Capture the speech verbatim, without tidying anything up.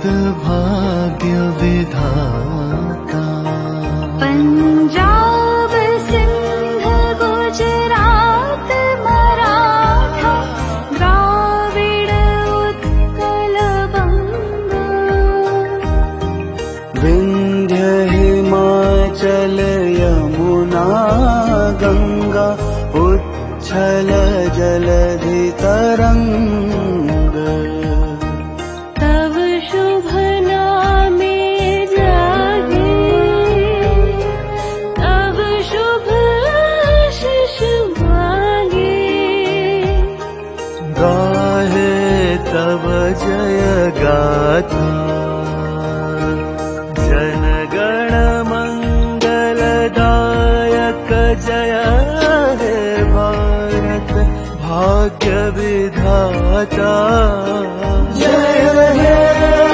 भाग्य विधाता। पंजाब सिंध गुजरात मराठा द्राविड उत्कल बंग। विंध्य हिमाचल यमुना गंगा उच्छल जलधि तरंग। तव शुभ नामे जागे तव शुभ आशीष मांगे। गाहे तव जय गाथा जन गण मंगलदायक। जय हे भारत भाग्य विधाता। जय हे